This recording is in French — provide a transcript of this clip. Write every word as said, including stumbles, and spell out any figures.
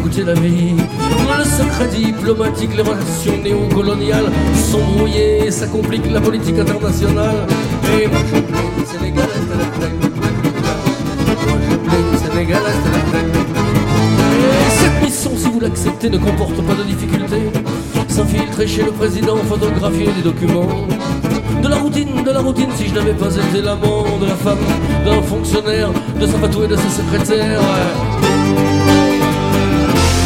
goûter la vie. Le secret diplomatique, les relations néocoloniales sont brouillées, ça complique la politique internationale. Et moi je plains Sénégal à la plaine. Moi je plains Sénégal à la plaine. Et cette mission, si vous l'acceptez, ne comporte pas de difficulté. S'infiltrer chez le président, photographier des documents. De la routine, de la routine, si je n'avais pas été l'amant de la femme d'un fonctionnaire, de sa patrouille et de sa secrétaire. Ouais.